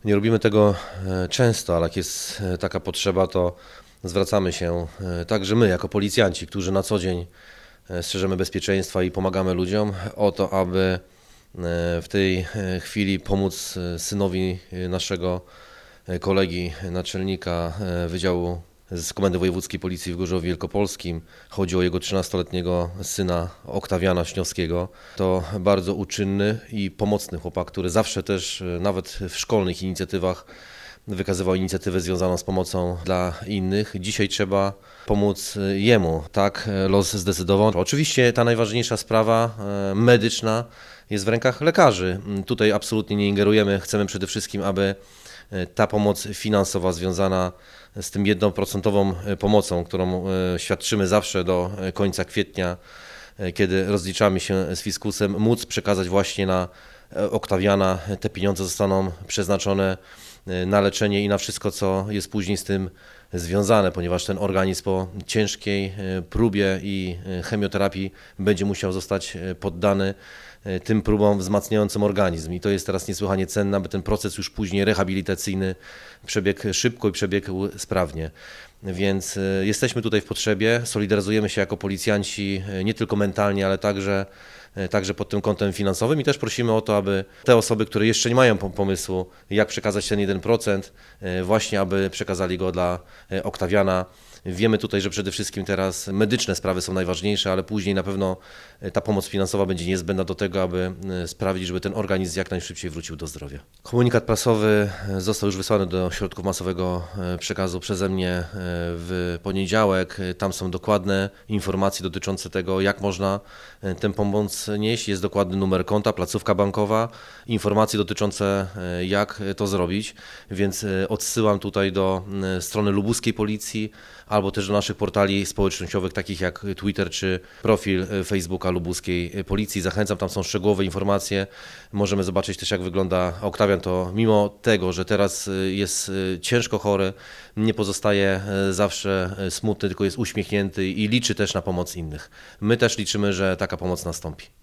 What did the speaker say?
Nie robimy tego często, ale jak jest taka potrzeba, to zwracamy się także my, jako policjanci, którzy na co dzień strzeżemy bezpieczeństwa i pomagamy ludziom, o to, aby w tej chwili pomóc synowi naszego kolegi naczelnika Wydziału z Komendy Wojewódzkiej Policji w Gorzowie Wielkopolskim. Chodzi o jego 13-letniego syna Oktawiana Śniowskiego. To bardzo uczynny i pomocny chłopak, który zawsze też, nawet w szkolnych inicjatywach, wykazywał inicjatywę związaną z pomocą dla innych. Dzisiaj trzeba pomóc jemu. Tak los zdecydował. Oczywiście ta najważniejsza sprawa medyczna jest w rękach lekarzy. Tutaj absolutnie nie ingerujemy. Chcemy przede wszystkim, aby ta pomoc finansowa związana z tym 1% pomocą, którą świadczymy zawsze do końca kwietnia, kiedy rozliczamy się z fiskusem, móc przekazać właśnie na Oktawiana. Te pieniądze zostaną przeznaczone na leczenie i na wszystko, co jest później z tym związane, ponieważ ten organizm po ciężkiej próbie i chemioterapii będzie musiał zostać poddany tym próbom wzmacniającym organizm. I to jest teraz niesłychanie cenne, aby ten proces już później rehabilitacyjny przebiegł szybko i przebiegł sprawnie. Więc jesteśmy tutaj w potrzebie, solidaryzujemy się jako policjanci nie tylko mentalnie, ale także pod tym kątem finansowym i też prosimy o to, aby te osoby, które jeszcze nie mają pomysłu, jak przekazać ten 1%, właśnie aby przekazali go dla Oktawiana. Wiemy tutaj, że przede wszystkim teraz medyczne sprawy są najważniejsze, ale później na pewno ta pomoc finansowa będzie niezbędna do tego, aby sprawić, żeby ten organizm jak najszybciej wrócił do zdrowia. Komunikat prasowy został już wysłany do środków masowego przekazu przeze mnie w poniedziałek. Tam są dokładne informacje dotyczące tego, jak można tę pomoc nieść. Jest dokładny numer konta, placówka bankowa, informacje dotyczące, jak to zrobić, więc odsyłam tutaj do strony lubuskiej policji albo też do naszych portali społecznościowych, takich jak Twitter czy profil Facebooka lubuskiej policji. Zachęcam, tam są szczegółowe informacje. Możemy zobaczyć też, jak wygląda Oktawian. To mimo tego, że teraz jest ciężko chory, nie pozostaje zawsze smutny, tylko jest uśmiechnięty i liczy też na pomoc innych. My też liczymy, że taka pomoc nastąpi.